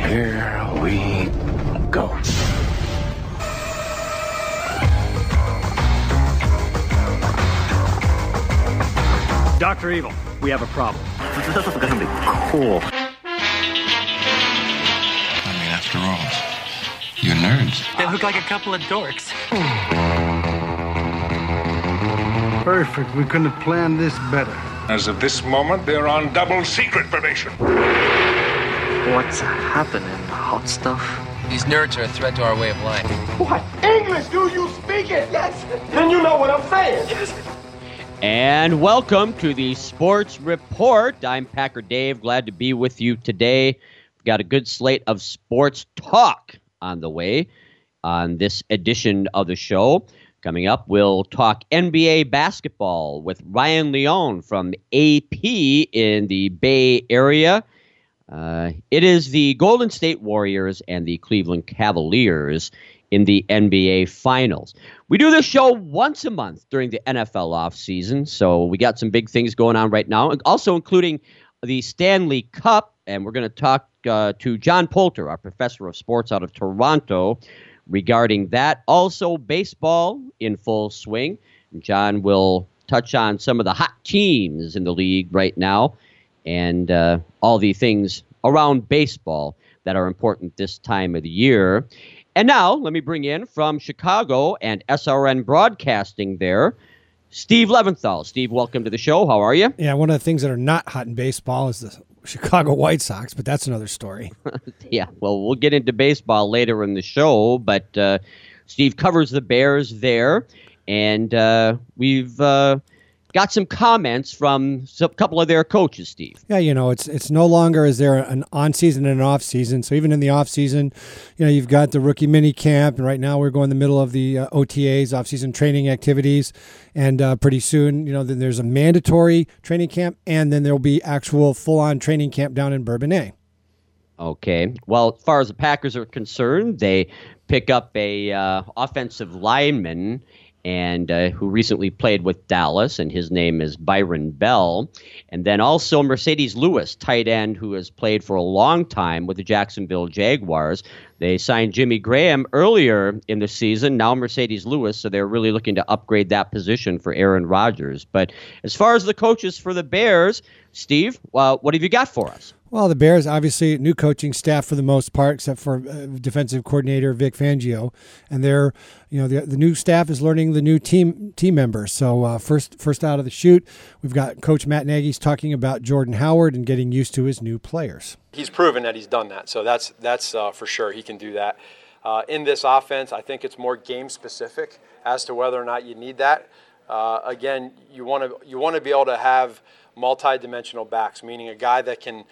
Here we go. Dr. Evil, we have a problem. This is gonna be cool. I mean, after all, you're nerds. They look like a couple of dorks. Perfect. We couldn't have planned this better. As of this moment, they're on double secret probation. What's happening, hot stuff? These nerds are a threat to our way of life. What? English? Do you speak it? Yes. Then you know what I'm saying. Yes. And welcome to the Sports Report. I'm Packer Dave. Glad to be with you today. We've got a good slate of sports talk on the way on this edition of the show. Coming up, we'll talk NBA basketball with Ryan Leone from AP in the Bay Area. It is the Golden State Warriors and the Cleveland Cavaliers in the NBA Finals. We do this show once a month during the NFL offseason, so we got some big things going on right now, also including the Stanley Cup, and we're going to talk to John Poulter, our professor of sports out of Toronto, regarding that. Also, baseball in full swing. John will touch on some of the hot teams in the league right now and all the things around baseball that are important this time of the year. And now, let me bring in from Chicago and SRN Broadcasting there, Steve Leventhal. Steve, welcome to the show. How are you? Yeah, one of the things that are not hot in baseball is the Chicago White Sox, but that's another story. Yeah, well, we'll get into baseball later in the show, but Steve covers the Bears there, and we've got some comments from a couple of their coaches, Steve. Yeah, you know, it's no longer is there an on-season and an off-season. So even in the off-season, you know, you've got the rookie mini camp, and right now we're going in the middle of the OTAs, off-season training activities, and pretty soon, you know, then there's a mandatory training camp, and then there'll be actual full-on training camp down in Bourbonnais. Okay. Well, as far as the Packers are concerned, they pick up a offensive lineman and who recently played with Dallas, and his name is Byron Bell. And then also Mercedes Lewis, tight end, who has played for a long time with the Jacksonville Jaguars. They signed Jimmy Graham earlier in the season, now Mercedes Lewis, so they're really looking to upgrade that position for Aaron Rodgers. But as far as the coaches for the Bears, Steve, what have you got for us? Well, the Bears, obviously, new coaching staff for the most part, except for defensive coordinator Vic Fangio, and they're, you know, the new staff is learning the new team members. So first out of the chute, we've got Coach Matt Nagy's talking about Jordan Howard and getting used to his new players. He's proven that he's done that, so that's for sure he can do that. In this offense, I think it's more game specific as to whether or not you need that. Again, you want to be able to have multi-dimensional backs, meaning a guy that can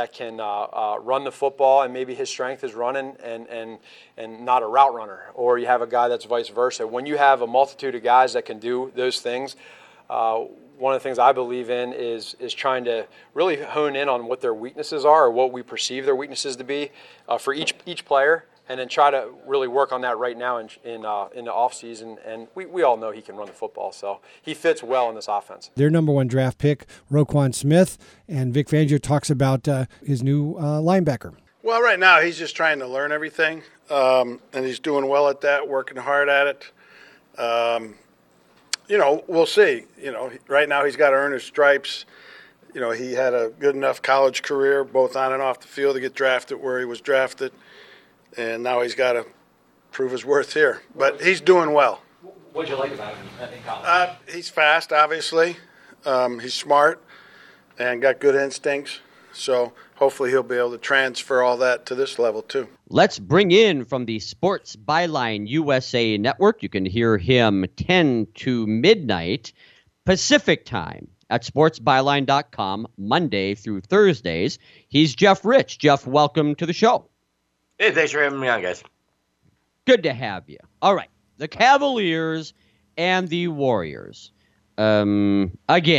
run the football, and maybe his strength is running and not a route runner, or you have a guy that's vice versa. When you have a multitude of guys that can do those things, one of the things I believe in is trying to really hone in on what their weaknesses are, or what we perceive their weaknesses to be for each player, and then try to really work on that right now in the offseason. And we all know he can run the football, so he fits well in this offense. Their number one draft pick, Roquan Smith, and Vic Fangio talks about his new linebacker. Well, right now he's just trying to learn everything, and he's doing well at that, working hard at it. You know, we'll see. You know, right now he's got to earn his stripes. You know, he had a good enough college career, both on and off the field, to get drafted where he was drafted. And now he's got to prove his worth here. But he's doing well. What did you like about him in college? He's fast, obviously. He's smart and got good instincts. So hopefully he'll be able to transfer all that to this level too. Let's bring in from the Sports Byline USA Network. You can hear him 10 to midnight Pacific time at sportsbyline.com Monday through Thursdays. He's Jeff Rich. Jeff, welcome to the show. Hey, thanks for having me on, guys. Good to have you. All right. The Cavaliers and the Warriors. Again,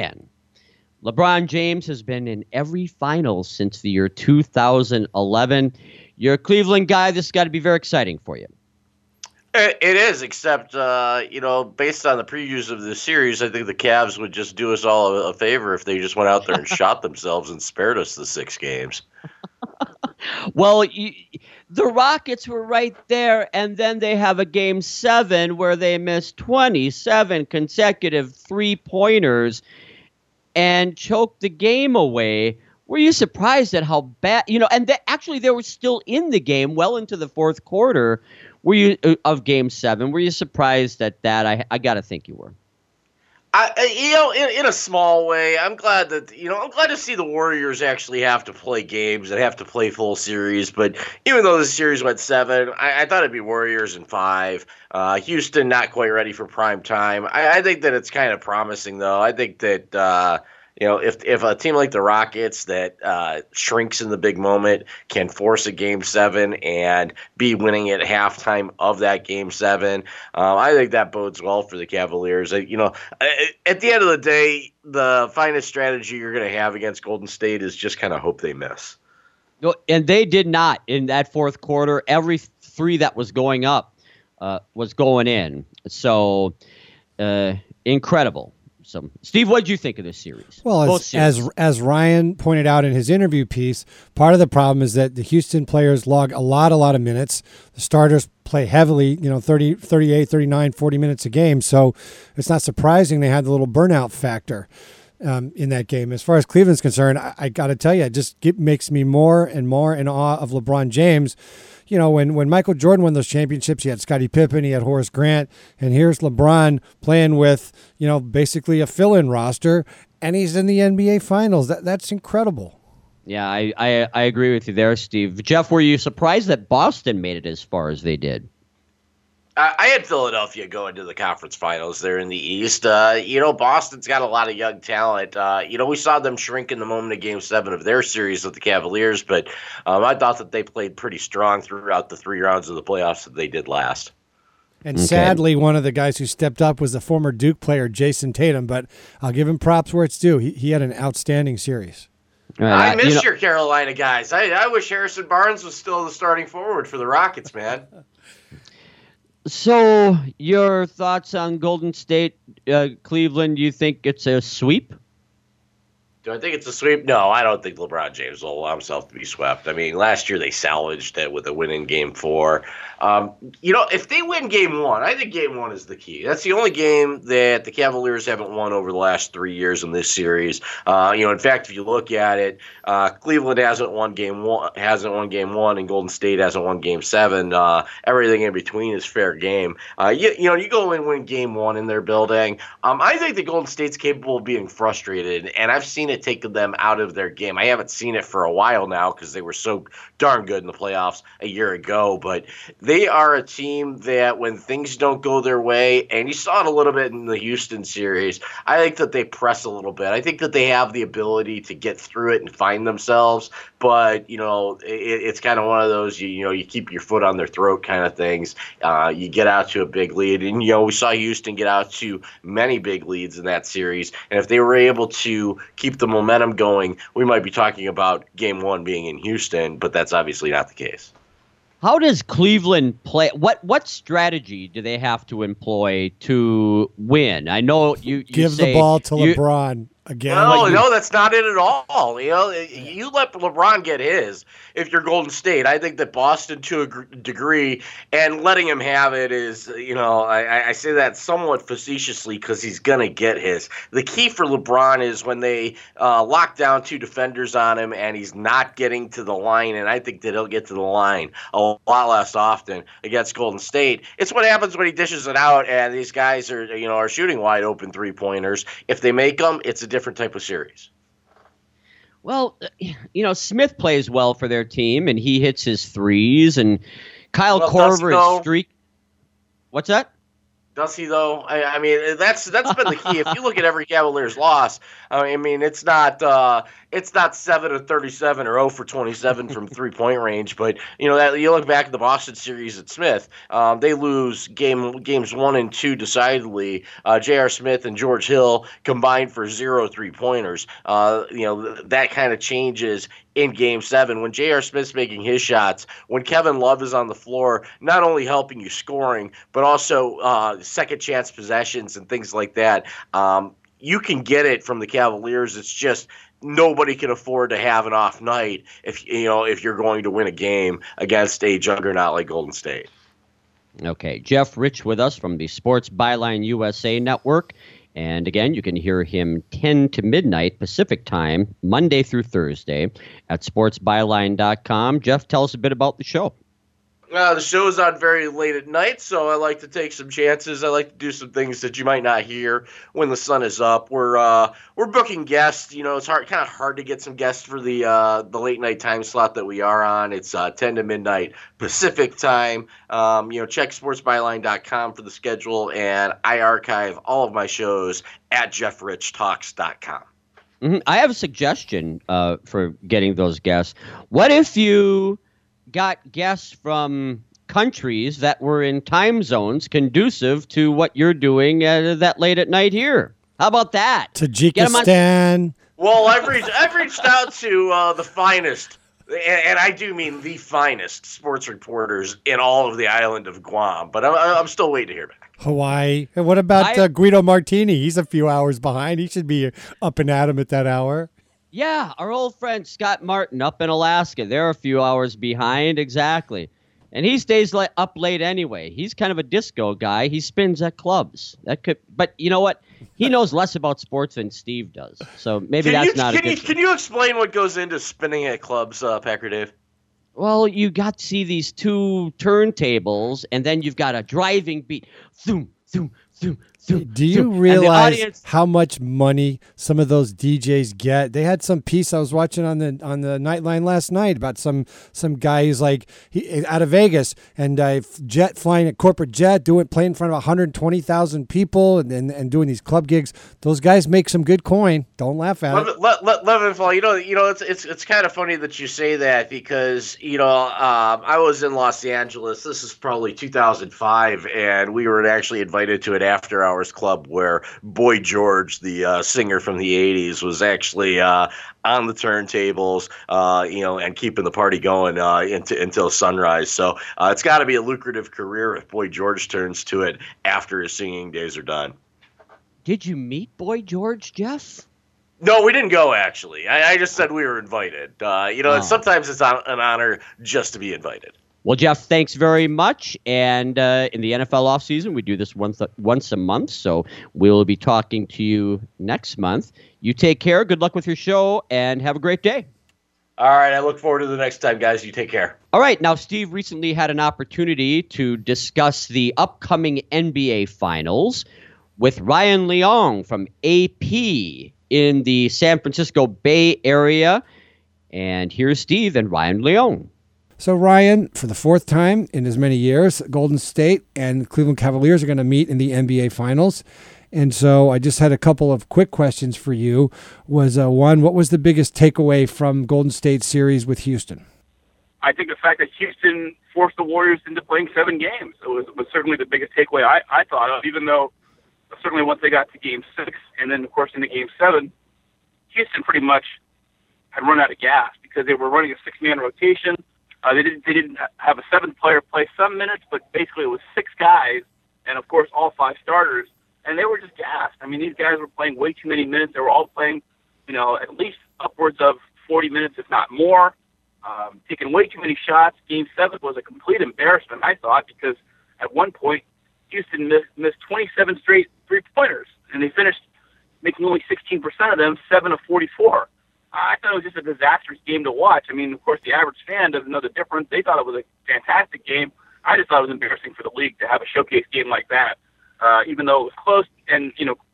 LeBron James has been in every final since the year 2011. You're a Cleveland guy. This has got to be very exciting for you. It is, except, based on the previews of the series, I think the Cavs would just do us all a favor if they just went out there and shot themselves and spared us the 6 games. Well, the Rockets were right there, and then they have a Game 7 where they missed 27 consecutive three-pointers and choked the game away. Were you surprised at how bad, and actually they were still in the game well into the fourth quarter of Game 7. Were you surprised at that? I got to think you were. In a small way, I'm glad to see the Warriors actually have to play games and have to play full series. But even though the series went 7, I thought it'd be Warriors in 5. Houston not quite ready for prime time. I think that it's kind of promising, though. I think that if a team like the Rockets that shrinks in the big moment can force a Game 7 and be winning at halftime of that Game 7, I think that bodes well for the Cavaliers. At the end of the day, the finest strategy you're going to have against Golden State is just kind of hope they miss. No, and they did not in that fourth quarter. Every three that was going up was going in. So incredible. So, Steve, what did you think of this series? Well, as Ryan pointed out in his interview piece, part of the problem is that the Houston players log a lot of minutes. The starters play heavily, 30, 38, 39, 40 minutes a game. So it's not surprising they had the little burnout factor in that game. As far as Cleveland's concerned, I got to tell you, it makes me more and more in awe of LeBron James. When Michael Jordan won those championships, he had Scottie Pippen, he had Horace Grant, and here's LeBron playing with, basically a fill-in roster, and he's in the NBA Finals. That's incredible. Yeah, I agree with you there, Steve. Jeff, were you surprised that Boston made it as far as they did? I had Philadelphia going to the conference finals there in the East. Boston's got a lot of young talent. We saw them shrink in the moment of Game 7 of their series with the Cavaliers, but I thought that they played pretty strong throughout the 3 rounds of the playoffs that they did last. And sadly, one of the guys who stepped up was the former Duke player, Jason Tatum, but I'll give him props where it's due. He had an outstanding series. I miss your Carolina guys. I wish Harrison Barnes was still the starting forward for the Rockets, man. So, your thoughts on Golden State, Cleveland? Do you think it's a sweep? Do I think it's a sweep? No, I don't think LeBron James will allow himself to be swept. I mean, last year they salvaged it with a win in Game 4. If they win Game 1, I think Game 1 is the key. That's the only game that the Cavaliers haven't won over the last 3 years in this series. In fact, if you look at it, Cleveland hasn't won Game 1, and Golden State hasn't won Game 7. Everything in between is fair game. You go and win Game 1 in their building. I think the Golden State's capable of being frustrated, and I've seen it take them out of their game. I haven't seen it for a while now because they were so darn good in the playoffs a year ago, but they are a team that when things don't go their way, and you saw it a little bit in the Houston series, I think that they press a little bit. I think that they have the ability to get through it and find themselves, but it's kind of one of those you keep your foot on their throat kind of things. You get out to a big lead, and we saw Houston get out to many big leads in that series, and if they were able to keep the momentum going, we might be talking about Game 1 being in Houston, but that's obviously not the case. How does Cleveland play? What strategy do they have to employ to win? I know you give say the ball to LeBron again. No, that's not it at all. You let LeBron get his. If you're Golden State, I think that Boston to a degree, and letting him have it is, I say that somewhat facetiously because he's gonna get his. The key for LeBron is when they lock down 2 defenders on him and he's not getting to the line, and I think that he'll get to the line a lot less often against Golden State. It's what happens when he dishes it out and these guys are shooting wide open 3-pointers. If they make them, it's a different type of series. Well, Smith plays well for their team, and he hits his threes, and Kyle Korver is streak. What's that? Does he, though? I mean, that's been the key. If you look at every Cavaliers loss, I mean, it's not 7 of 37 or 0 for 27 from 3-point range. But that you look back at the Boston series at Smith, they lose games 1 and 2 decidedly. J.R. Smith and George Hill combined for 0 3-pointers. That kind of changes in Game 7 when J.R. Smith's making his shots, when Kevin Love is on the floor, not only helping you scoring, but also second chance possessions and things like that. You can get it from the Cavaliers. It's just nobody can afford to have an off night if you're going to win a game against a juggernaut like Golden State. Okay, Jeff Rich with us from the Sports Byline USA Network. And again, you can hear him 10 to midnight Pacific time, Monday through Thursday at sportsbyline.com. Jeff, tell us a bit about the show. The show is on very late at night, so I like to take some chances. I like to do some things that you might not hear when the sun is up. We're booking guests. It's kind of hard to get some guests for the late night time slot that we are on. It's 10 to midnight Pacific time. Check sportsbyline.com for the schedule, and I archive all of my shows at jeffrichtalks.com. Mm-hmm. I have a suggestion for getting those guests. What if you got guests from countries that were in time zones conducive to what you're doing that late at night here? How about that? Tajikistan. Well, I've reached out to the finest, and I do mean the finest sports reporters in all of the island of Guam, but I'm still waiting to hear back. Hawaii. And what about Guido Martini? He's a few hours behind. He should be up and at him at that hour. Yeah, our old friend Scott Martin up in Alaska. They're a few hours behind, exactly. And he stays up late anyway. He's kind of a disco guy. He spins at clubs. But you know what? He knows less about sports than Steve does. So maybe that's not a good thing. Can you explain what goes into spinning at clubs, Packer Dave? Well, you got to see these two turntables, and then you've got a driving beat. Zoom, zoom, zoom. Do you realize how much money some of those DJs get? They had some piece I was watching on the Nightline last night about some guy who's out of Vegas and flying a corporate jet, playing in front of 120,000 people and doing these club gigs. Those guys make some good coin. Don't laugh at it. Leventhal, it's kind of funny that you say that because I was in Los Angeles. This is probably 2005, and we were actually invited to an after-hours club where Boy George, the singer from the 80s, was actually on the turntables, and keeping the party going until sunrise. So it's got to be a lucrative career if Boy George turns to it after his singing days are done. Did you meet Boy George, Jeff? No, we didn't go, actually. I just said we were invited. Sometimes it's an honor just to be invited. Well, Jeff, thanks very much. And in the NFL offseason, we do this once a month, so we'll be talking to you next month. You take care. Good luck with your show, and have a great day. All right, I look forward to the next time, guys. You take care. All right, now Steve recently had an opportunity to discuss the upcoming NBA Finals with Ryan Leong from AP in the San Francisco Bay Area. And here's Steve and Ryan Leong. So, Ryan, for the fourth time in as many years, Golden State and Cleveland Cavaliers are going to meet in the NBA Finals. And so I just had a couple of quick questions for you. One, what was the biggest takeaway from Golden State's series with Houston? I think the fact that Houston forced the Warriors into playing 7 games was certainly the biggest takeaway I thought of, even though certainly once they got to Game 6 and then, of course, into Game 7, Houston pretty much had run out of gas because they were running a 6-man rotation. They didn't have a 7th player play some minutes, but basically it was 6 guys, and of course all 5 starters, and they were just gassed. I mean, these guys were playing way too many minutes. They were all playing, at least upwards of 40 minutes, if not more, taking way too many shots. Game 7 was a complete embarrassment, I thought, because at one point Houston missed 27 straight 3-pointers, and they finished making only 16% of them, 7 of 44. I thought it was just a disastrous game to watch. I mean, of course, the average fan doesn't know the difference. They thought it was a fantastic game. I just thought it was embarrassing for the league to have a showcase game like that, even though it was close. And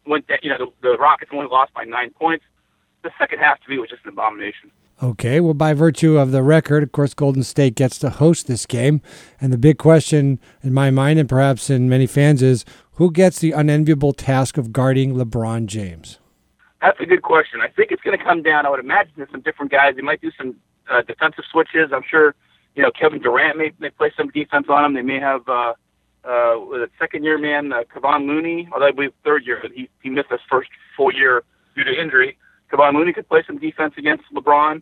the Rockets only lost by 9 points. The second half to me was just an abomination. Okay, well, by virtue of the record, of course, Golden State gets to host this game. And the big question in my mind, and perhaps in many fans, is who gets the unenviable task of guarding LeBron James? That's a good question. I think it's going to come down, I would imagine, to some different guys. They might do some defensive switches. I'm sure, Kevin Durant may play some defense on him. They may have a second-year man, Kevon Looney, although I believe third year, but he missed his first full year due to injury. Kevon Looney could play some defense against LeBron.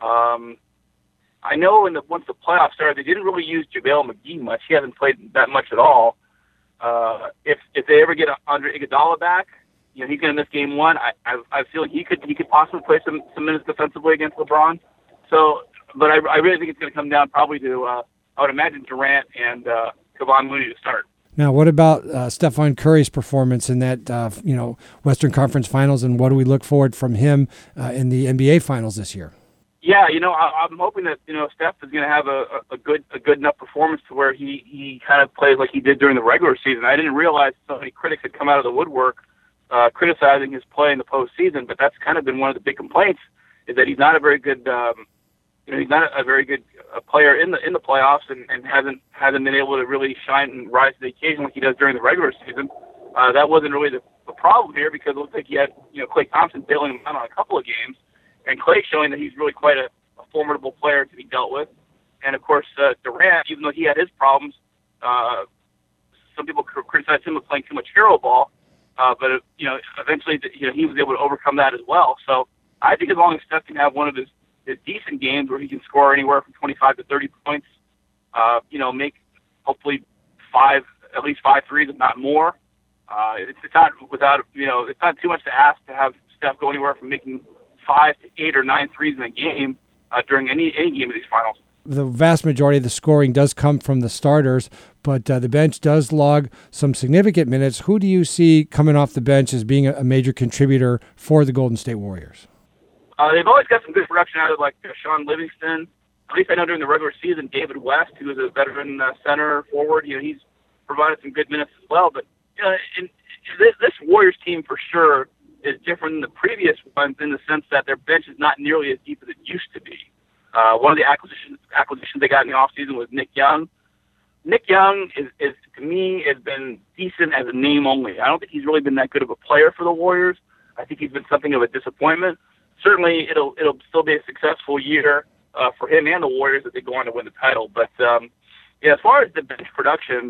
I know once the playoffs started, they didn't really use JaVale McGee much. He hasn't played that much at all. If they ever get Andre Iguodala back, he's going to miss game one. I feel like he could possibly play some minutes defensively against LeBron. So, but I really think it's going to come down probably to I would imagine Durant and Kevon Looney to start. Now, what about Stephen Curry's performance in that Western Conference Finals, and what do we look forward from him in the NBA Finals this year? Yeah, I'm hoping that Steph is going to have a good enough performance to where he kind of plays like he did during the regular season. I didn't realize so many critics had come out of the woodwork criticizing his play in the postseason, but that's kind of been one of the big complaints, is that he's not a very good he's not a very good player in the playoffs, and hasn't been able to really shine and rise to the occasion like he does during the regular season. That wasn't really the problem here, because it looked like he had Klay Thompson bailing him out on a couple of games. And Klay showing that he's really quite a formidable player to be dealt with. And, of course, Durant, even though he had his problems, some people criticized him for playing too much hero ball. But eventually, he was able to overcome that as well. So I think as long as Steph can have one of his decent games where he can score anywhere from 25 to 30 points, make hopefully at least five threes, if not more. It's not it's not too much to ask to have Steph go anywhere from making 5 to 8 or 9 threes in a game during any game of these finals. The vast majority of the scoring does come from the starters, but the bench does log some significant minutes. Who do you see coming off the bench as being a major contributor for the Golden State Warriors? They've always got some good production out of Sean Livingston. At least I know during the regular season, David West, who is a veteran center forward, he's provided some good minutes as well. But this Warriors team for sure is different than the previous ones in the sense that their bench is not nearly as deep as it used to be. One of the acquisitions they got in the offseason was Nick Young. Nick Young is to me has been decent as a name only. I don't think he's really been that good of a player for the Warriors. I think he's been something of a disappointment. Certainly, it'll still be a successful year for him and the Warriors if they go on to win the title. But as far as the bench production,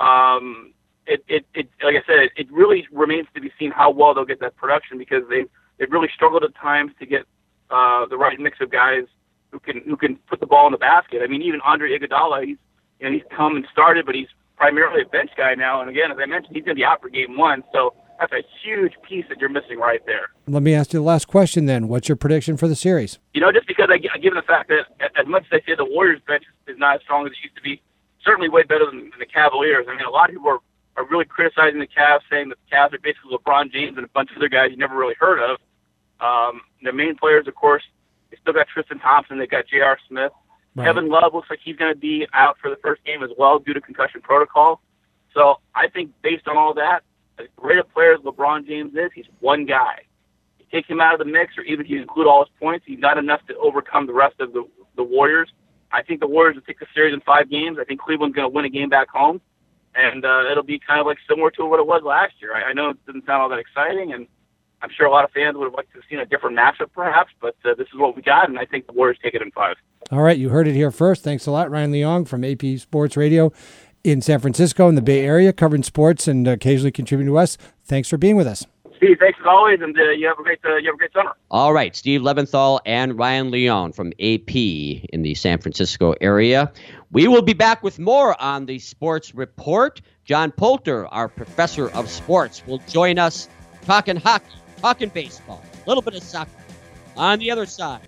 It like I said, it really remains to be seen how well they'll get that production, because they've really struggled at times to get the right mix of guys who can put the ball in the basket. I mean, even Andre Iguodala, he's come and started, but he's primarily a bench guy now. And again, as I mentioned, he's going to be out for game one, so that's a huge piece that you're missing right there. Let me ask you the last question then. What's your prediction for the series? Just because given the fact that as much as I say the Warriors bench is not as strong as it used to be, certainly way better than the Cavaliers. I mean, a lot of people are really criticizing the Cavs, saying that the Cavs are basically LeBron James and a bunch of other guys you never really heard of. Their main players, of course, they still got Tristan Thompson. They got J.R. Smith. Right. Kevin Love looks like he's going to be out for the first game as well due to concussion protocol. So I think based on all that, as great a player as LeBron James is, he's one guy. You take him out of the mix, or even if you include all his points, he's not enough to overcome the rest of the Warriors. I think the Warriors will take the series in 5 games. I think Cleveland's going to win a game back home. And it'll be kind of similar to what it was last year. I know it didn't sound all that exciting, and I'm sure a lot of fans would have liked to have seen a different matchup perhaps, but this is what we got, and I think the Warriors take it in 5. All right, you heard it here first. Thanks a lot, Ryan Leong from AP Sports Radio in San Francisco in the Bay Area, covering sports and occasionally contributing to us. Thanks for being with us. Steve, thanks as always, and you have a great summer. All right, Steve Leventhal and Ryan Leong from AP in the San Francisco area. We will be back with more on the Sports Report. John Poulter, our professor of sports, will join us talking hockey, talking baseball, a little bit of soccer on the other side.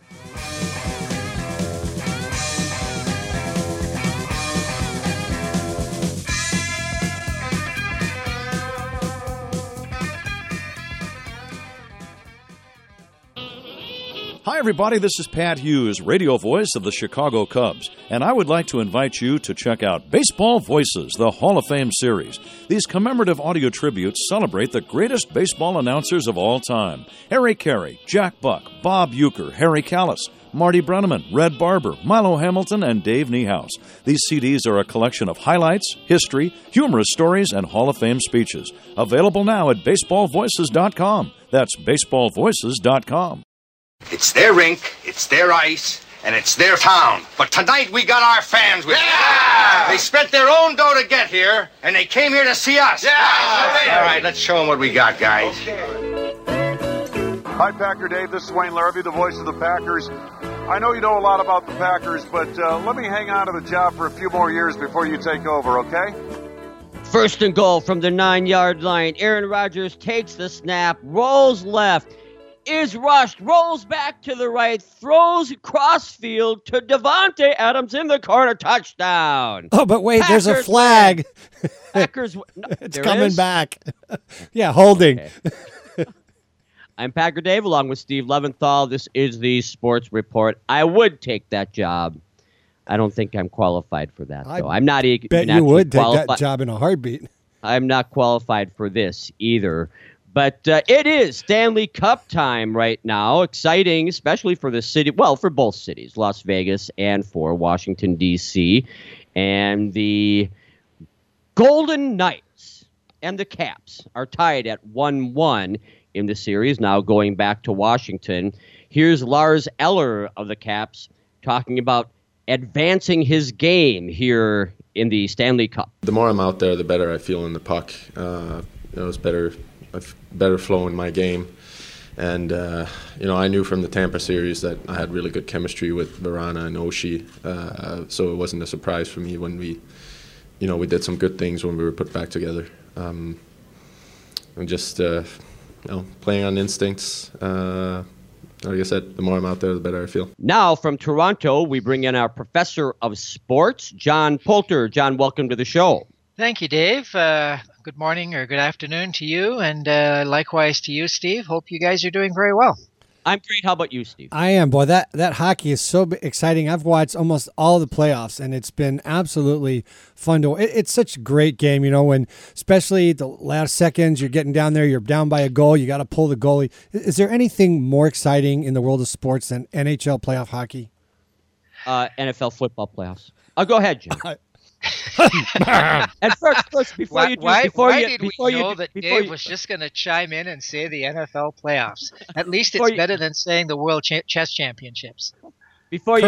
Hi, everybody. This is Pat Hughes, radio voice of the Chicago Cubs, and I would like to invite you to check out Baseball Voices, the Hall of Fame series. These commemorative audio tributes celebrate the greatest baseball announcers of all time. Harry Carey, Jack Buck, Bob Uecker, Harry Callis, Marty Brenneman, Red Barber, Milo Hamilton, and Dave Niehaus. These CDs are a collection of highlights, history, humorous stories, and Hall of Fame speeches. Available now at baseballvoices.com. That's baseballvoices.com. It's their rink, it's their ice, and it's their town. But tonight we got our fans with us. They spent their own dough to get here, and they came here to see us. Yeah. All right, let's show them what we got, guys. Hi, Packer Dave. This is Wayne Larrabee, the voice of the Packers. I know you know a lot about the Packers, but let me hang on to the job for a few more years before you take over, okay? First and goal from the 9-yard line. Aaron Rodgers takes the snap, rolls left, is rushed, rolls back to the right, throws crossfield to Devontae Adams in the corner. Touchdown. Oh, but wait, Packers there's a flag. Packers. No, it's coming back. Yeah, holding. Okay. I'm Packer Dave along with Steve Leventhal. This is the Sports Report. I would take that job. I don't think I'm qualified for that, though. I'm not even. Bet you would take that job in a heartbeat. I'm not qualified for this either. But it is Stanley Cup time right now. Exciting, especially for the city. Well, for both cities, Las Vegas and for Washington, D.C. And the Golden Knights and the Caps are tied at 1-1 in the series, now going back to Washington. Here's Lars Eller of the Caps talking about advancing his game here in the Stanley Cup. The more I'm out there, the better I feel in the puck. It's better flow in my game. And, I knew from the Tampa series that I had really good chemistry with Vrana and Oshie. So it wasn't a surprise for me when we did some good things when we were put back together. And just, playing on instincts. Like I said, the more I'm out there, the better I feel. Now from Toronto, we bring in our professor of sports, John Poulter. John, welcome to the show. Thank you, Dave. Good morning or good afternoon to you, and likewise to you, Steve. Hope you guys are doing very well. I'm great. How about you, Steve? I am. Boy, that hockey is so exciting. I've watched almost all the playoffs, and it's been absolutely fun to. It's such a great game, when especially the last seconds, you're getting down there, you're down by a goal, you got to pull the goalie. Is there anything more exciting in the world of sports than NHL playoff hockey? NFL football playoffs. Go ahead, Jim. And first, before you do, why did we know that Dave was just going to chime in and say the NFL playoffs? At least it's better than saying the World Chess Championships. Before you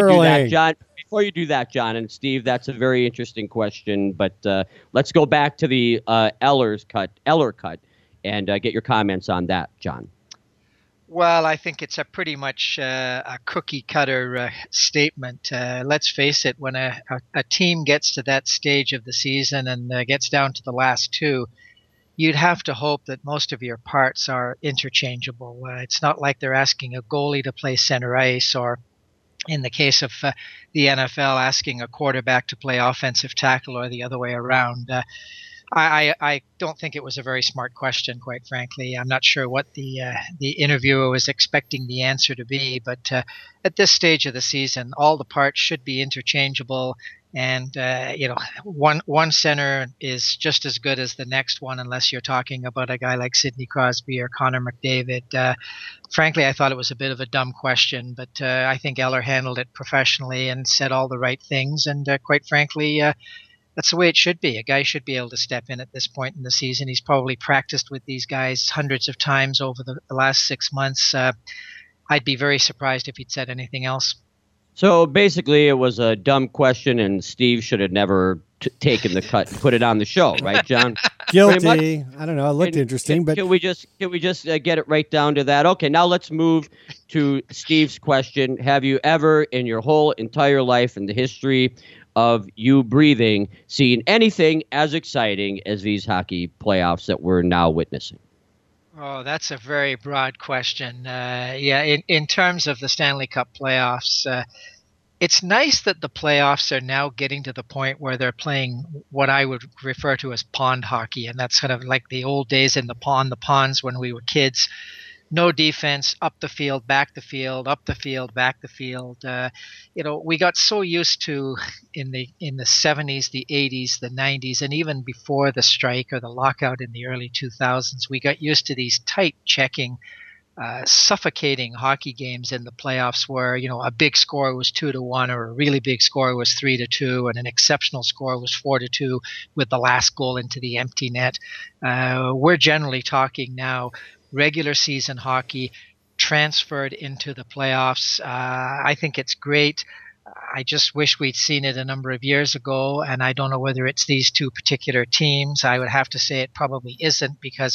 do that, John and Steve, that's a very interesting question. But let's go back to the Eller cut, and get your comments on that, John. Well, I think it's a pretty much a cookie-cutter statement. Let's face it, when a team gets to that stage of the season and gets down to the last two, you'd have to hope that most of your parts are interchangeable. It's not like they're asking a goalie to play center ice, or in the case of the NFL, asking a quarterback to play offensive tackle, or the other way around. I don't think it was a very smart question, quite frankly. I'm not sure what the interviewer was expecting the answer to be, but at this stage of the season, all the parts should be interchangeable, and one center is just as good as the next one, unless you're talking about a guy like Sidney Crosby or Connor McDavid. Frankly, I thought it was a bit of a dumb question, but I think Eller handled it professionally and said all the right things, and quite frankly, that's the way it should be. A guy should be able to step in at this point in the season. He's probably practiced with these guys hundreds of times over the last 6 months. I'd be very surprised if he'd said anything else. So basically, it was a dumb question, and Steve should have never taken the cut and put it on the show, right, John? Guilty. I don't know. It looked interesting, but can we just get it right down to that? Okay, now let's move to Steve's question. Have you ever, in your whole entire life in the history of you breathing, seen anything as exciting as these hockey playoffs that we're now witnessing? Oh, that's a very broad question. In terms of the Stanley Cup playoffs, it's nice that the playoffs are now getting to the point where they're playing what I would refer to as pond hockey, and that's kind of like the old days in the ponds when we were kids. No defense, up the field, back the field, up the field, back the field. We got so used to in the 70s, the 80s, the 90s, and even before the strike or the lockout in the early 2000s, we got used to these tight checking, suffocating hockey games in the playoffs where, a big score was 2-1 or a really big score was 3-2 and an exceptional score was 4-2 with the last goal into the empty net. We're generally talking now regular season hockey transferred into the playoffs. I think it's great. I just wish we'd seen it a number of years ago, and I don't know whether it's these two particular teams. I would have to say it probably isn't, because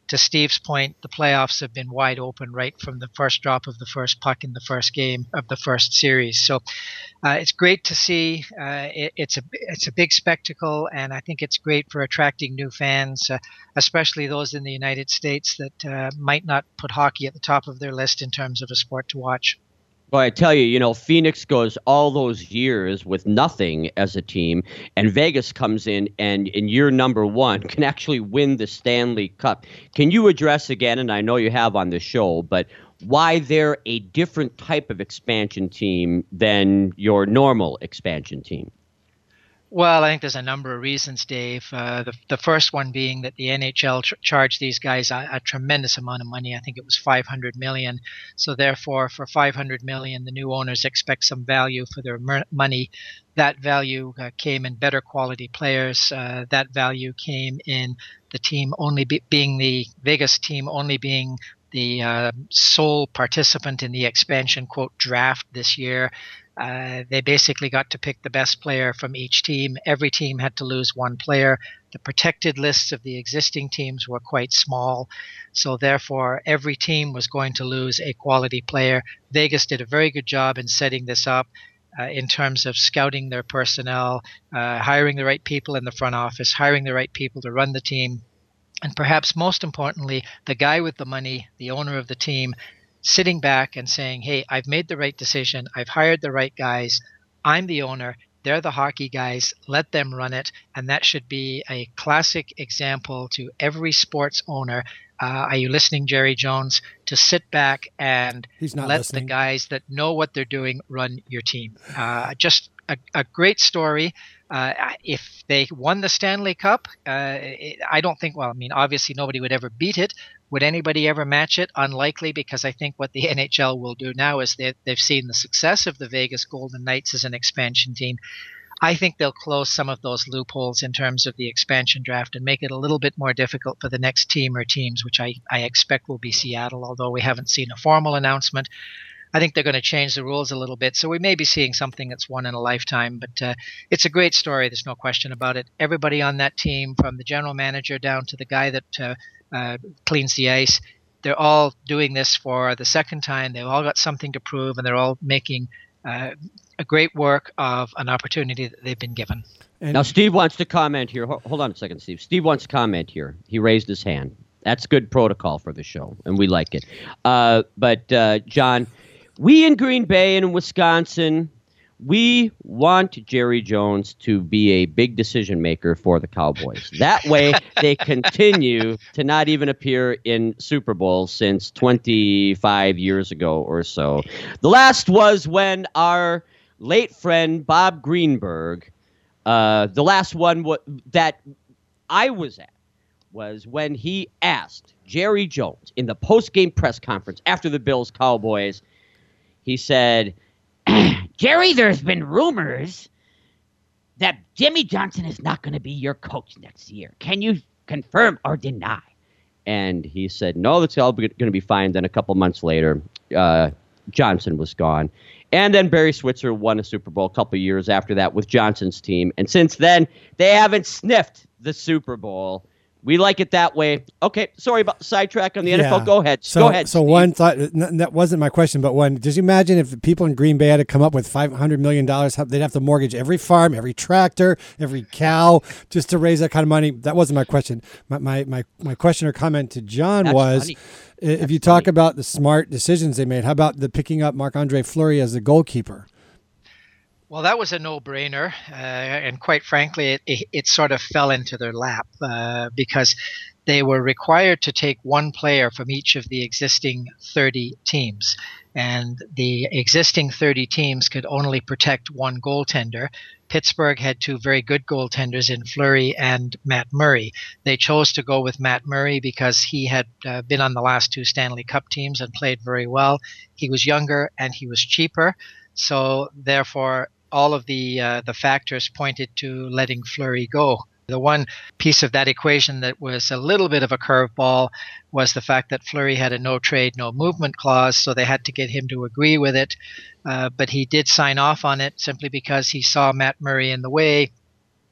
to Steve's point, the playoffs have been wide open right from the first drop of the first puck in the first game of the first series. So it's great to see. It's a big spectacle, and I think it's great for attracting new fans, especially those in the United States that might not put hockey at the top of their list in terms of a sport to watch. Well, I tell you, Phoenix goes all those years with nothing as a team, and Vegas comes in and in year number one can actually win the Stanley Cup. Can you address again, and I know you have on the show, but why they're a different type of expansion team than your normal expansion team? Well, I think there's a number of reasons, Dave. The first one being that the NHL charged these guys a tremendous amount of money. I think it was $500 million. So therefore, for $500 million, the new owners expect some value for their money. That value came in better quality players. That value came in the team only being the Vegas team only being the sole participant in the expansion, quote, draft this year. They basically got to pick the best player from each team. Every team had to lose one player. The protected lists of the existing teams were quite small. So therefore, every team was going to lose a quality player. Vegas did a very good job in setting this up in terms of scouting their personnel, hiring the right people in the front office, hiring the right people to run the team. And perhaps most importantly, the guy with the money, the owner of the team, sitting back and saying, hey, I've made the right decision. I've hired the right guys. I'm the owner. They're the hockey guys. Let them run it. And that should be a classic example to every sports owner. Are you listening, Jerry Jones? To sit back and let the guys that know what they're doing run your team. Just a great story. If they won the Stanley Cup, I don't think, obviously nobody would ever beat it. Would anybody ever match it? Unlikely, because I think what the NHL will do now is they've seen the success of the Vegas Golden Knights as an expansion team. I think they'll close some of those loopholes in terms of the expansion draft and make it a little bit more difficult for the next team or teams, which I expect will be Seattle, although we haven't seen a formal announcement. I think they're going to change the rules a little bit. So we may be seeing something that's one in a lifetime, but it's a great story. There's no question about it. Everybody on that team, from the general manager down to the guy that cleans the ice, they're all doing this for the second time. They've all got something to prove, and they're all making a great work of an opportunity that they've been given. Now, Steve wants to comment here. Hold on a second, Steve. Steve wants to comment here. He raised his hand. That's good protocol for the show, and we like it. But John, we in Green Bay and in Wisconsin, we want Jerry Jones to be a big decision maker for the Cowboys. That way, they continue to not even appear in Super Bowls since 25 years ago or so. The last was when our late friend Bob Greenberg, the last one that I was at, was when he asked Jerry Jones in the post-game press conference after the Bills-Cowboys. He said, Jerry, there's been rumors that Jimmy Johnson is not going to be your coach next year. Can you confirm or deny? And he said, no, that's all going to be fine. Then a couple months later, Johnson was gone. And then Barry Switzer won a Super Bowl a couple years after that with Johnson's team. And since then, they haven't sniffed the Super Bowl. We like it that way. Okay, sorry about the sidetrack on the NFL. Go ahead. Go ahead. So one thought, that wasn't my question, but one, does you imagine if people in Green Bay had to come up with $500 million, they'd have to mortgage every farm, every tractor, every cow, just to raise that kind of money? That wasn't my question. My question or comment to John was, if you talk about the smart decisions they made, how about the picking up Marc-Andre Fleury as the goalkeeper? Well, that was a no-brainer, and quite frankly, it sort of fell into their lap because they were required to take one player from each of the existing 30 teams, and the existing 30 teams could only protect one goaltender. Pittsburgh had two very good goaltenders in Fleury and Matt Murray. They chose to go with Matt Murray because he had been on the last two Stanley Cup teams and played very well. He was younger and he was cheaper, so therefore all of the factors pointed to letting Fleury go. The one piece of that equation that was a little bit of a curveball was the fact that Fleury had a no trade, no movement clause, so they had to get him to agree with it. But he did sign off on it simply because he saw Matt Murray in the way.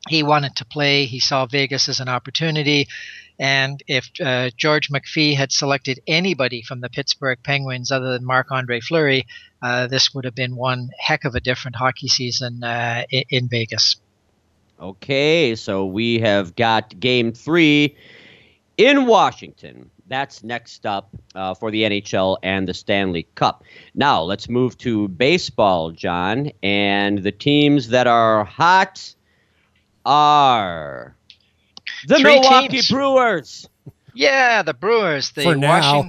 He wanted to play. He saw Vegas as an opportunity. And if George McPhee had selected anybody from the Pittsburgh Penguins other than Marc-Andre Fleury, this would have been one heck of a different hockey season in Vegas. Okay, so we have got Game 3 in Washington. That's next up for the NHL and the Stanley Cup. Now, let's move to baseball, John. And the teams that are hot are the Milwaukee Brewers. Yeah, the Brewers. The For now.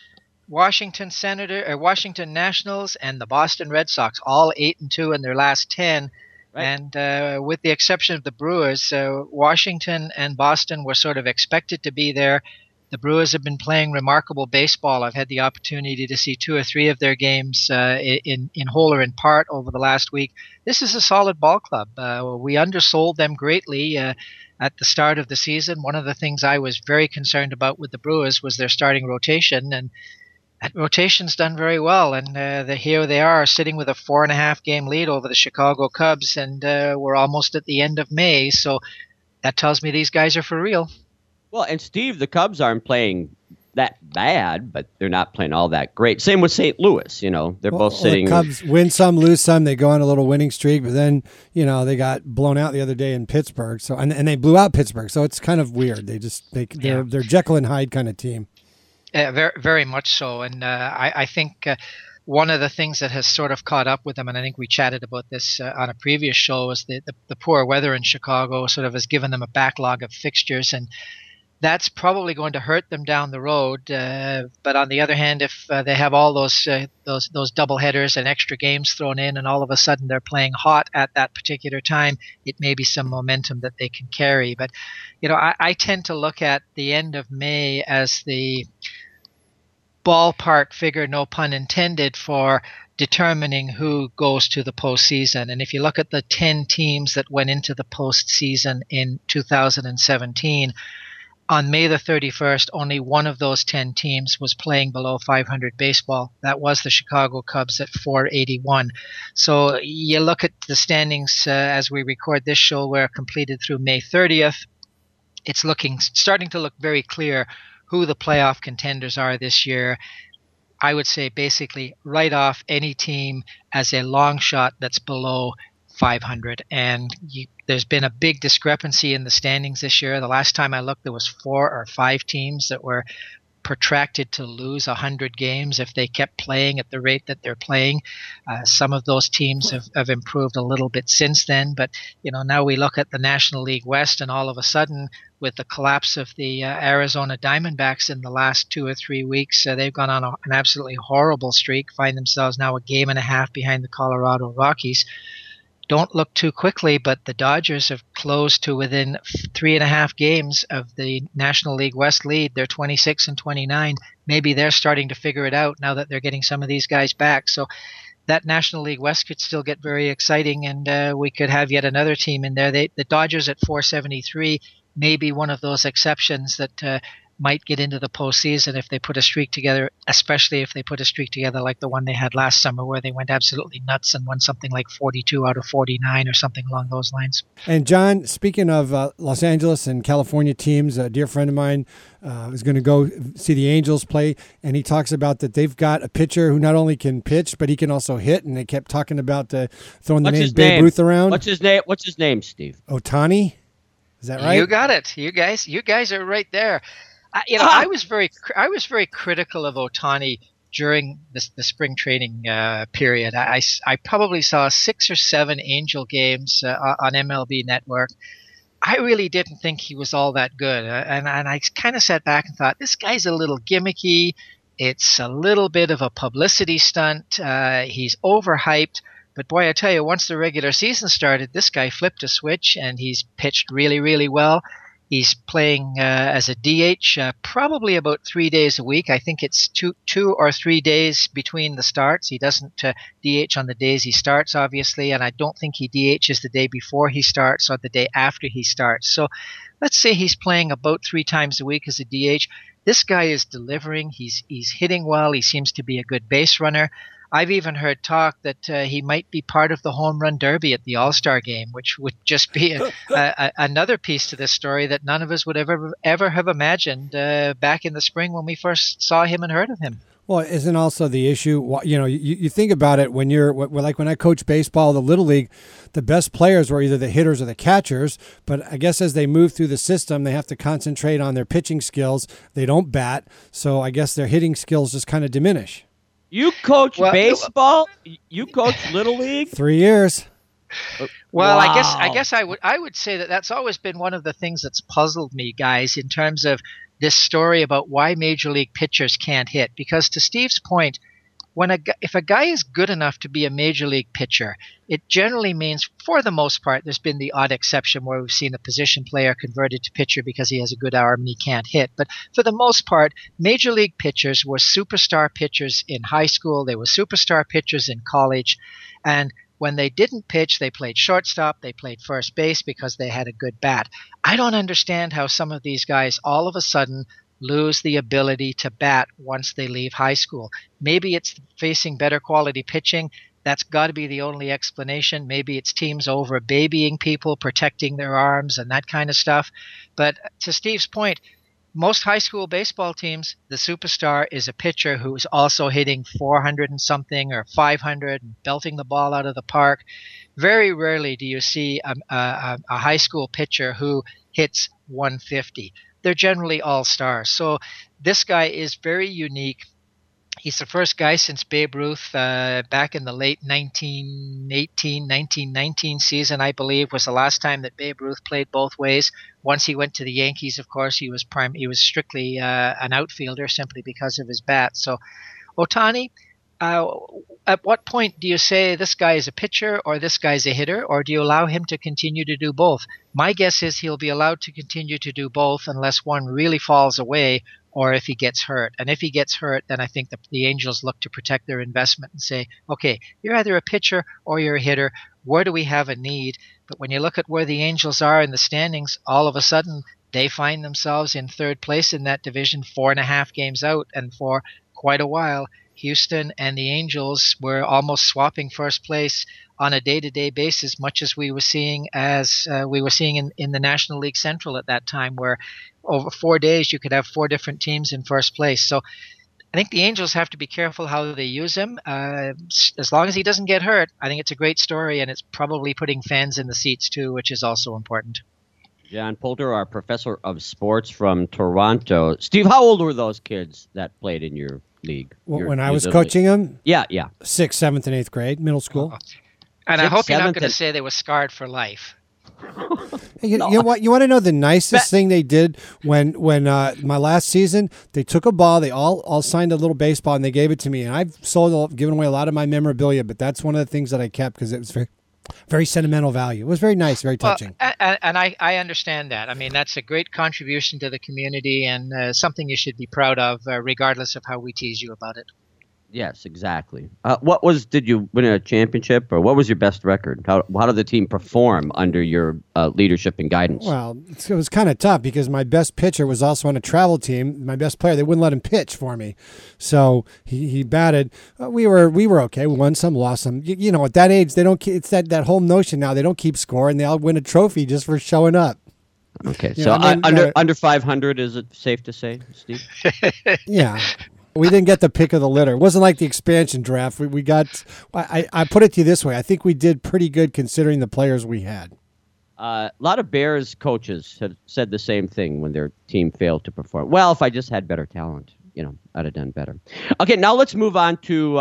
Washington Nationals and the Boston Red Sox, all 8-2 in their last 10. Right. And with the exception of the Brewers, Washington and Boston were sort of expected to be there. The Brewers have been playing remarkable baseball. I've had the opportunity to see 2 or 3 of their games in whole or in part over the last week. This is a solid ball club. We undersold them greatly at the start of the season. One of the things I was very concerned about with the Brewers was their starting rotation, and that rotation's done very well. And here they are sitting with a 4.5 game lead over the Chicago Cubs, and we're almost at the end of May. So that tells me these guys are for real. Well, and Steve, the Cubs aren't playing that bad, but they're not playing all that great. Same with St. Louis, they're both sitting. The Cubs win some, lose some. They go on a little winning streak, but then, they got blown out the other day in Pittsburgh. So and they blew out Pittsburgh. So it's kind of weird. They're Jekyll and Hyde kind of team. Very, very much so. And I think one of the things that has sort of caught up with them, and I think we chatted about this on a previous show, is the poor weather in Chicago sort of has given them a backlog of fixtures, and that's probably going to hurt them down the road. But on the other hand, if they have all those double headers and extra games thrown in, and all of a sudden they're playing hot at that particular time, it may be some momentum that they can carry. But I tend to look at the end of May as the ballpark figure, no pun intended, for determining who goes to the postseason. And if you look at the 10 teams that went into the postseason in 2017. On May the 31st, only one of those 10 teams was playing below 500 baseball. That was the Chicago Cubs at 481. So you look at the standings as we record this show, where completed through May 30th. It's starting to look very clear who the playoff contenders are this year. I would say basically write off any team as a long shot that's below 500. And there's been a big discrepancy in the standings this year. The last time I looked, there was 4 or 5 teams that were protracted to lose 100 games if they kept playing at the rate that they're playing. Some of those teams have improved a little bit since then, but now we look at the National League West, and all of a sudden, with the collapse of the Arizona Diamondbacks in the last 2 or 3 weeks, they've gone on an absolutely horrible streak, find themselves now a game and a half behind the Colorado Rockies. Don't look too quickly, but the Dodgers have closed to within 3.5 games of the National League West lead. They're 26 and 29. Maybe they're starting to figure it out now that they're getting some of these guys back. So that National League West could still get very exciting, and we could have yet another team in there. The Dodgers at 473 may be one of those exceptions that might get into the postseason if they put a streak together, especially if they put a streak together like the one they had last summer, where they went absolutely nuts and won something like 42 out of 49 or something along those lines. And John, speaking of Los Angeles and California teams, a dear friend of mine is going to go see the Angels play, and he talks about that they've got a pitcher who not only can pitch, but he can also hit, and they kept talking about throwing the name Babe Ruth around. What's his name, Steve? Ohtani? Is that right? You got it. You guys are right there. I was very critical of Ohtani during the spring training period. I probably saw 6 or 7 Angel games on MLB Network. I really didn't think he was all that good, and I kind of sat back and thought, this guy's a little gimmicky. It's a little bit of a publicity stunt. He's overhyped. But boy, I tell you, once the regular season started, this guy flipped a switch, and he's pitched really, really well. He's playing as a DH probably about 3 days a week. I think it's two or 3 days between the starts. He doesn't DH on the days he starts, obviously, and I don't think he DHs the day before he starts or the day after he starts. So let's say he's playing about 3 times a week as a DH. This guy is delivering. He's hitting well. He seems to be a good base runner. I've even heard talk that he might be part of the home run derby at the All-Star game, which would just be another piece to this story that none of us would ever have imagined back in the spring when we first saw him and heard of him. Well, isn't also the issue, you think about it when when I coach baseball, the Little League, the best players were either the hitters or the catchers. But I guess as they move through the system, they have to concentrate on their pitching skills. They don't bat. So I guess their hitting skills just kind of diminish. You coach baseball? You coach Little League? 3 years. Well, Wow. I guess I would say that's always been one of the things that's puzzled me, guys, in terms of this story about why major league pitchers can't hit. Because to Steve's point, if a guy is good enough to be a major league pitcher, it generally means, for the most part, there's been the odd exception where we've seen a position player converted to pitcher because he has a good arm and he can't hit. But for the most part, major league pitchers were superstar pitchers in high school. They were superstar pitchers in college. And when they didn't pitch, they played shortstop, they played first base because they had a good bat. I don't understand how some of these guys all of a sudden lose the ability to bat once they leave high school. Maybe it's facing better quality pitching. That's got to be the only explanation. Maybe it's teams over babying people, protecting their arms and that kind of stuff. But to Steve's point, most high school baseball teams, the superstar is a pitcher who is also hitting 400 and something or 500 and belting the ball out of the park. Very rarely do you see a high school pitcher who hits 150. They're generally all stars. So this guy is very unique. He's the first guy since Babe Ruth back in the late 1919 season, I believe, was the last time that Babe Ruth played both ways. Once he went to the Yankees, of course, he was strictly an outfielder simply because of his bat. So, Ohtani, at what point do you say this guy is a pitcher or this guy's a hitter, or do you allow him to continue to do both? My guess is he'll be allowed to continue to do both unless one really falls away or if he gets hurt. And if he gets hurt, then I think the Angels look to protect their investment and say, okay, you're either a pitcher or you're a hitter. Where do we have a need? But when you look at where the Angels are in the standings, all of a sudden they find themselves in third place in that division, 4.5 games out. And for quite a while, Houston and the Angels were almost swapping first place on a day-to-day basis, much as we were seeing in the National League Central at that time, where over 4 days you could have 4 different teams in first place. So I think the Angels have to be careful how they use him. As long as he doesn't get hurt, I think it's a great story, and it's probably putting fans in the seats too, which is also important. John Poulter, our professor of sports from Toronto. Steve, how old were those kids that played in your league? When I was coaching them? Yeah. 6th, 7th, and 8th grade, middle school. And I hope you're not going to say they were scarred for life. You know what? You want to know the nicest thing they did when my last season? They took a ball. They all signed a little baseball and they gave it to me. And I've given away a lot of my memorabilia, but that's one of the things that I kept because it was very, very sentimental value. It was very nice, very touching. Well, and I understand that. I mean, that's a great contribution to the community and something you should be proud of, regardless of how we tease you about it. Yes, exactly. Did you win a championship, or what was your best record? How did the team perform under your leadership and guidance? Well, it was kind of tough because my best pitcher was also on a travel team. My best player, they wouldn't let him pitch for me, so he batted. We were okay. We won some, lost some. You know, at that age, they don't. It's that whole notion now. They don't keep score, and they all win a trophy just for showing up. Okay, so under 500, is it safe to say, Steve? Yeah. We didn't get the pick of the litter. It wasn't like the expansion draft. We got. I put it to you this way. I think we did pretty good considering the players we had. A lot of Bears coaches have said the same thing when their team failed to perform. Well, if I just had better talent, I'd have done better. Okay, now let's move on to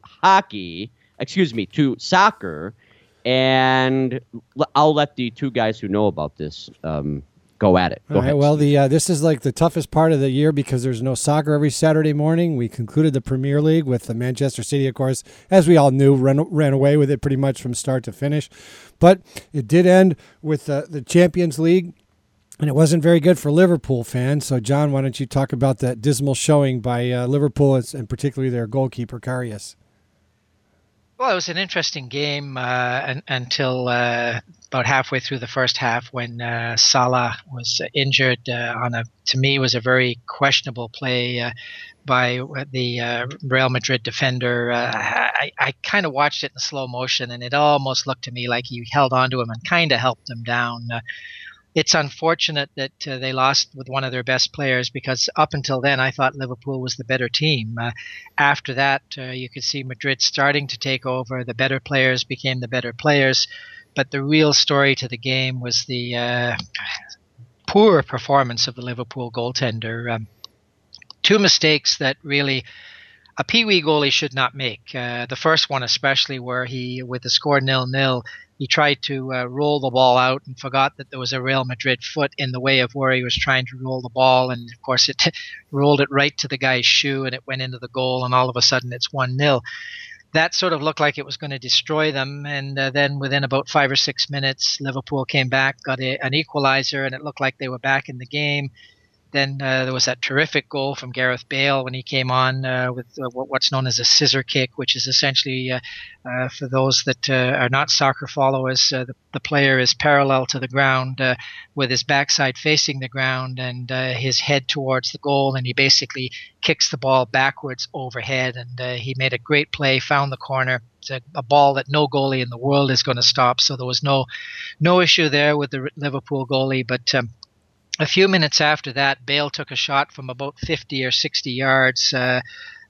to soccer. And I'll let the two guys who know about this go at it. Go ahead. Well, this is like the toughest part of the year because there's no soccer every Saturday morning. We concluded the Premier League with the Manchester City, of course, as we all knew, ran away with it pretty much from start to finish. But it did end with the Champions League, and it wasn't very good for Liverpool fans. So, John, why don't you talk about that dismal showing by Liverpool and particularly their goalkeeper, Karius? Well, it was an interesting game until about halfway through the first half when Salah was injured to me, was a very questionable play by the Real Madrid defender. I kind of watched it in slow motion, and it almost looked to me like he held on to him and kind of helped him down. It's unfortunate that they lost with one of their best players, because up until then I thought Liverpool was the better team. After that, you could see Madrid starting to take over. The better players became the better players. But the real story to the game was the poor performance of the Liverpool goaltender. Two mistakes that really a peewee goalie should not make. The first one especially, where he, with the score 0-0, he tried to roll the ball out and forgot that there was a Real Madrid foot in the way of where he was trying to roll the ball. And, of course, it rolled it right to the guy's shoe, and it went into the goal, and all of a sudden it's 1-0. That sort of looked like it was going to destroy them. And then within about 5 or 6 minutes, Liverpool came back, got an equalizer, and it looked like they were back in the game. Then there was that terrific goal from Gareth Bale when he came on with what's known as a scissor kick, which is essentially, for those that are not soccer followers, the player is parallel to the ground with his backside facing the ground and his head towards the goal, and he basically kicks the ball backwards overhead. And he made a great play, found the corner. It's a ball that no goalie in the world is going to stop, so there was no issue there with the Liverpool goalie. But a few minutes after that, Bale took a shot from about 50 or 60 yards. Well,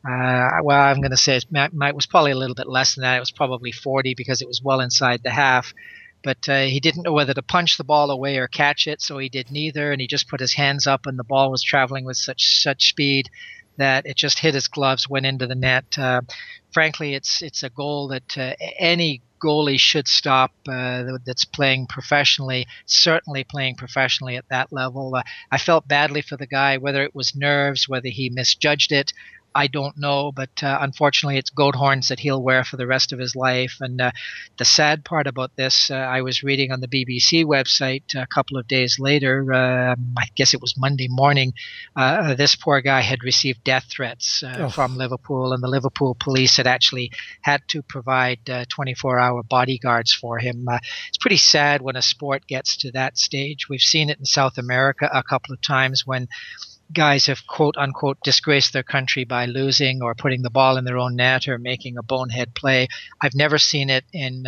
I'm going to say it was probably a little bit less than that. It was probably 40 because it was well inside the half. But he didn't know whether to punch the ball away or catch it, so he did neither, and he just put his hands up, and the ball was traveling with such speed that it just hit his gloves, went into the net. Frankly, it's a goal that any goalie should stop that's playing professionally, certainly playing professionally at that level. I felt badly for the guy, whether it was nerves, whether he misjudged it, I don't know, but unfortunately it's goat horns that he'll wear for the rest of his life. And the sad part about this, I was reading on the BBC website a couple of days later, I guess it was Monday morning, this poor guy had received death threats from Liverpool, and the Liverpool police had actually had to provide 24-hour bodyguards for him. It's pretty sad when a sport gets to that stage. We've seen it in South America a couple of times when guys have quote-unquote disgraced their country by losing or putting the ball in their own net or making a bonehead play. I've never seen it in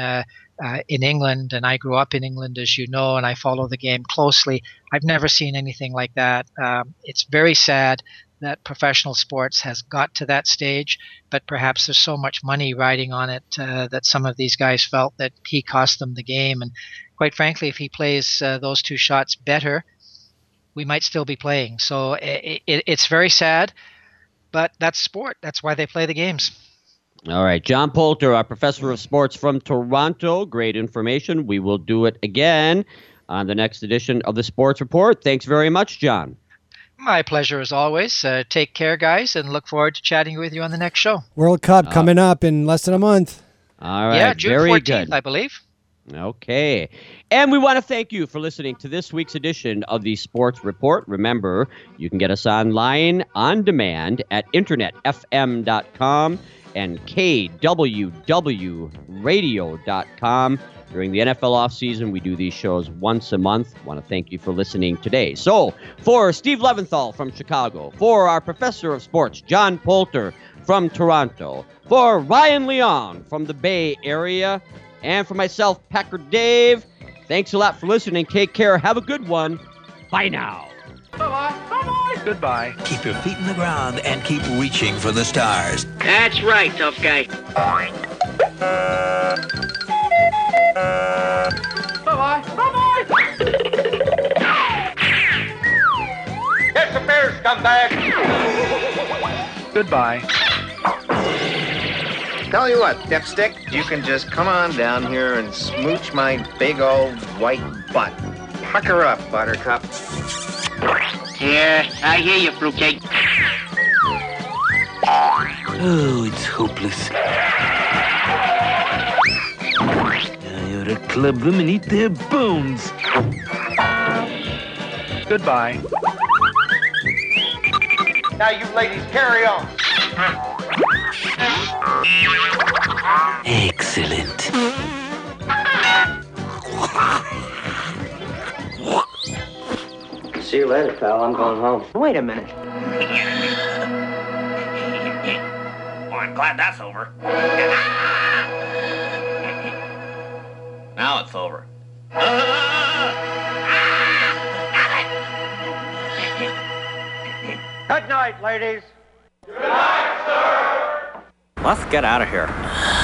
England, and I grew up in England, as you know, and I follow the game closely. I've never seen anything like that. It's very sad that professional sports has got to that stage, but perhaps there's so much money riding on it that some of these guys felt that he cost them the game. And quite frankly, if he plays those two shots better, we might still be playing. So it's very sad, but that's sport. That's why they play the games. All right. John Poulter, our professor of sports from Toronto. Great information. We will do it again on the next edition of the Sports Report. Thanks very much, John. My pleasure as always. Take care, guys, and look forward to chatting with you on the next show. World Cup coming up in less than a month. All right. Yeah, June very 14th, good. I believe. Okay. And we want to thank you for listening to this week's edition of the Sports Report. Remember, you can get us online on demand at internetfm.com and kwwradio.com. During the NFL offseason, we do these shows once a month. I want to thank you for listening today. So, for Steve Leventhal from Chicago, for our professor of sports, John Poulter from Toronto, for Ryan Leong from the Bay Area, and for myself, Packer Dave, thanks a lot for listening. Take care. Have a good one. Bye now. Bye-bye. Bye-bye. Goodbye. Keep your feet in the ground and keep reaching for the stars. That's right, tough guy. Bye-bye. Bye-bye. Catch the bear, scumbag. Goodbye. Tell you what, Dipstick, you can just come on down here and smooch my big old white butt. Pucker up, Buttercup. Yeah, I hear you, fruitcake. Oh, it's hopeless. I ought to club them and eat their bones. Goodbye. Now you ladies carry on. Excellent. later, pal. I'm going home. Wait a minute. Well, I'm glad that's over. Now it's over. Good night, ladies. Let's get out of here.